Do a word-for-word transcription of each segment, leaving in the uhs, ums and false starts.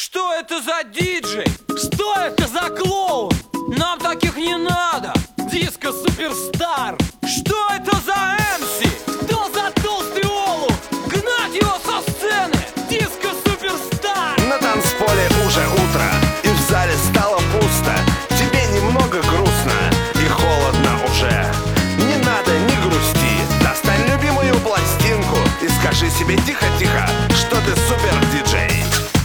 Что это за диджей? Что это за клоун? Нам таких не надо. Диско Суперстар. Что это за эмси? Кто за толстый олух? Гнать его со сцены. Диско Суперстар. На танцполе уже утро, и в зале стало пусто. Тебе немного грустно и холодно уже. Не надо, не грусти, достань любимую пластинку и скажи себе тихо-тихо, что ты супер-диджей.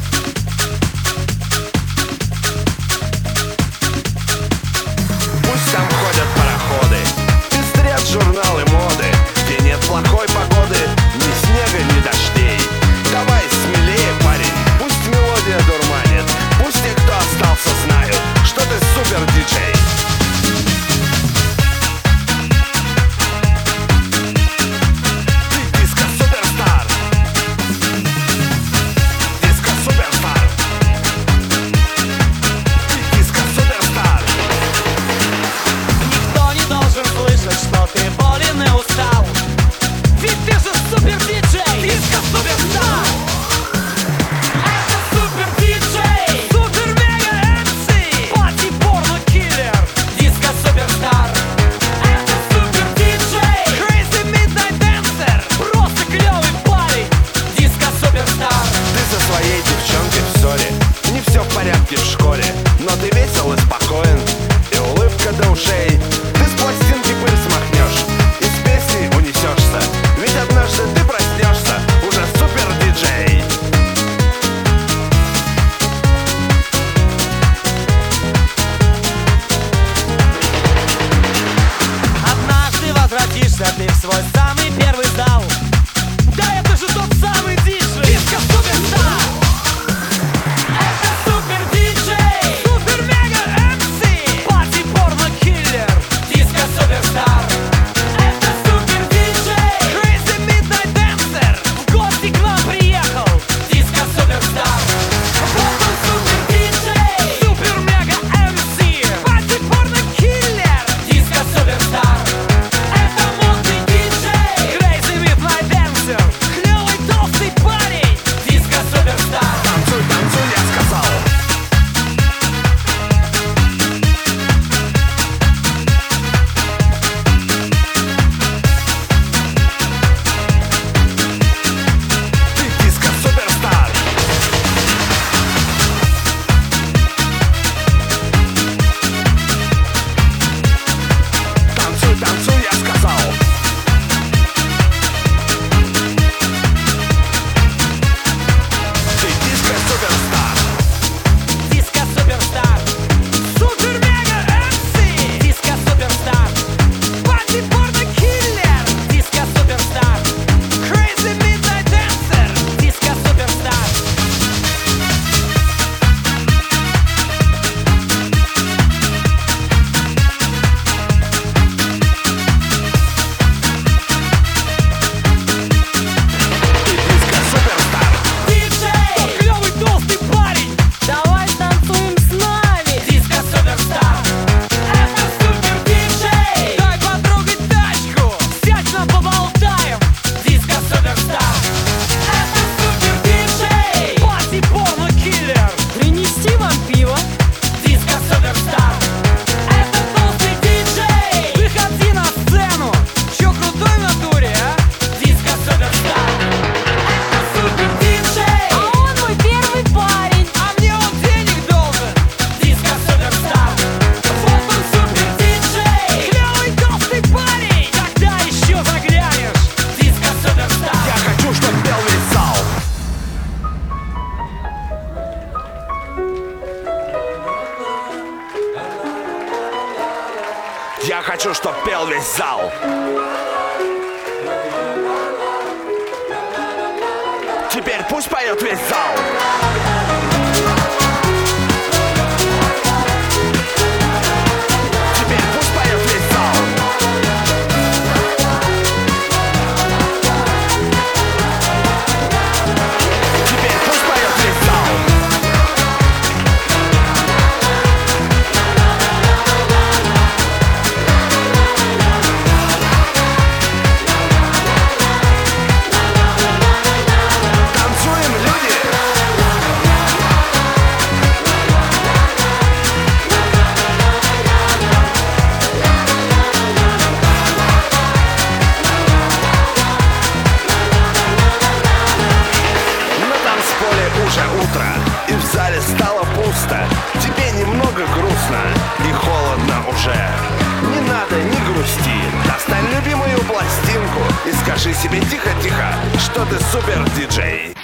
Пусть там ходят пароходы, пестрят журналы моды, где нет плохой погоды, ни снега, ни дождей. Давай смелее, парень, пусть мелодия дурманит, пусть те, кто остался, знают, что ты супер-диджей. Что ты болен и устал. Ведь ты же супер-диджей. Диско Суперстар. Это супер-диджей. Супер-мега-эмси. Пати-порно-киллер. Диско Суперстар. Это супер-диджей. Crazy Midnight Dancer. Просто клевый парень. Диско Суперстар. Ты со своей девчонкой в ссоре, не все в порядке в школе, но ты весел и спокоен, и улыбка до ушей. Ты с пластинки пыль смахнешь, из песни унесешься, ведь однажды ты проснешься уже супер-диджей. Однажды возвратишься ты в свой самый первый зал. Да это же тот самый диджей. Диско Суперстар. Это супер-диджей. Супер-мега-эмси. Пати-порно-киллер. Диско Суперстар. Это супер-диджей. Crazy Midnight Dancer. В гости к нам приехал. Диско Суперстар. Вот он супер-диджей. Супер-мега-эмси. Пати-порно-киллер. Диско Суперстар. Это модный диджей. Crazy Midnight Dancer. Клевый толстый парень. Диско Суперстар. Танцуй, танцуй, я сказал. Ты Диско Суперстар. Танцуй, танцуй, я сказал. Ты Диско Суперстар. Диско Суперстар. Супер-мега-эмси. Диско Суперстар. Пати-порно-киллер. Диско Суперстар. Crazy Midnight Dancer. Диско Суперстар. Ты Диско Суперстар. Диджей! Тот клевый толстый парень! Давай танцуем с нами! Диско Суперстар! Это супер-диджей! Дай потрогать тачку! Сядь нам поболтаем! Диско Суперстар! Это супер-диджей! Пати-порно-киллер! Принести вам пиво? Диско Суперстар! Это толстый диджей! Выходи на сцену! Чё крутой в натуре, а? Диско Суперстар! Супер-диджей! А он мой первый парень! А мне он денег должен! Диско Суперстар! Вот он супер-диджей! Клевый толстый парень! Когда еще заглянешь? Диско Суперстар! Я хочу, чтоб пел весь зал. Я хочу, чтоб пел весь зал. Теперь пусть поет весь зал. Теперь пусть поет весь зал. Теперь пусть поет весь зал. Танцуем, люди! скажи себе тихо-тихо, что ты супер диджей.